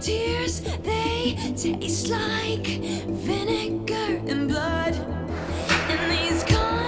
tears, they taste like vinegar and blood. And these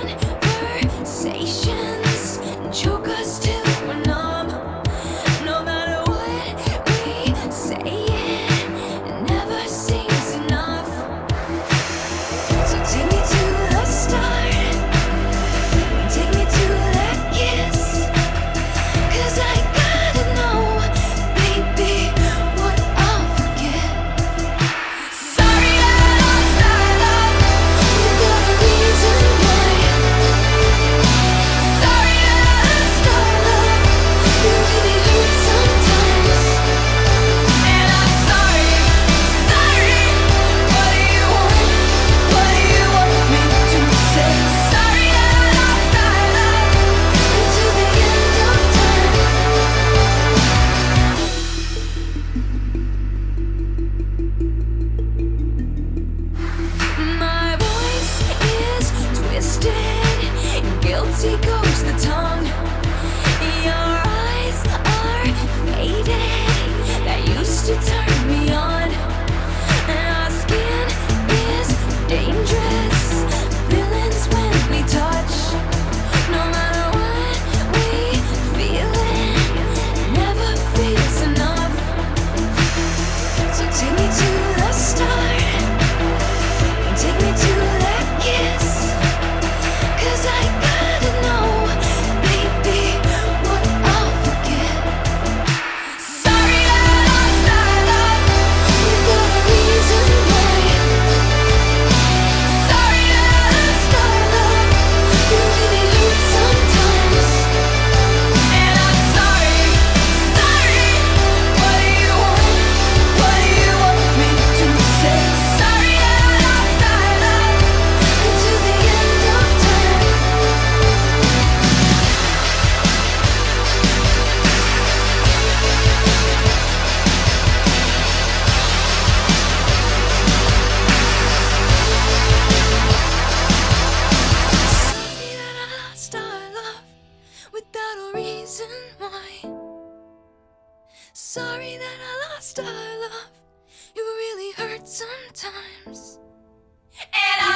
conversations choke us till we're numb. No matter what we say, it never seems enough. So take me to the start, take me to that kiss, 'cause I gotta know, baby, what I'll forget. Sorry that I lost our love without a reason why. Sorry that I lost our love, it really hurts sometimes. And I'm sorry, sorry, what do you want? What do you want me to say? Sorry that I lost our love until the end of time. My voice is twisted, guilty goes the tongue. Your eyes are faded, that used to turn me on. And our skin is dangerous, villains when we touch. No matter what we feel, it never feels enough. So take me to the start, take me to that kiss, 'cause I gotta know, baby, what I'll forget. Sorry that I lost our love without a reason why. Sorry that I lost our love, it really hurts sometimes. And I'm sorry, sorry, what do you want? What do you want me to say? Sorry that I lost our love until the end of time. Sorry that I lost our love without a reason why. Sorry that I lost our love, it really hurts sometimes. And